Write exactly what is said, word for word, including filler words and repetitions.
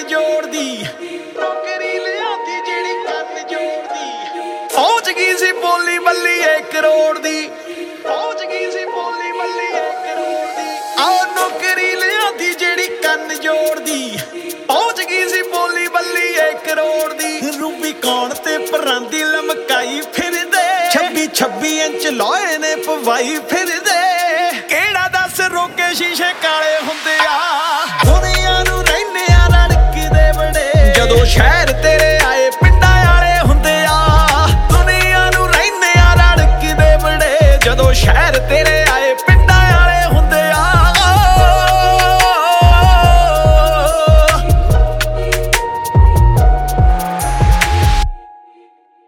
ਜੋੜਦੀ ਨੌਕਰੀ ਲਿਆਂਦੀ ਜਿਹੜੀ ਕੰਨ ਜੋੜਦੀ ਪਹੁੰਚ ਗਈ ਸੀ ਬੋਲੀ ਬੱਲੀ ਇੱਕ ਕਰੋੜ ਦੀ ਪਹੁੰਚ ਗਈ ਸੀ ਬੋਲੀ ਬੱਲੀ ਇੱਕ ਕਰੋੜ ਦੀ ਆਹ ਨੌਕਰੀ ਲਿਆਂਦੀ ਜਿਹੜੀ ਕੰਨ ਜੋੜਦੀ ਪਹੁੰਚ ਗਈ ਸੀ ਬੋਲੀ ਬੱਲੀ ਇੱਕ ਕਰੋੜ ਦੀ ਰੂਬੀ ਕੌਣ ਤੇ ਪਰਾਂਦੀ ਲਮਕਾਈ ਫਿਰਦੇ ਛੱਬੀ ਛੱਬੀ ਇੰਚ ਲੋਹੇ ਨੇ ਪਵਾਈ ਫਿਰਦੇ ਕਿਹੜਾ ਦੱਸ ਰੋਕੇ ਸ਼ੀਸ਼ੇ ਕਾਲੇ ਹੁੰਦੇ ਆ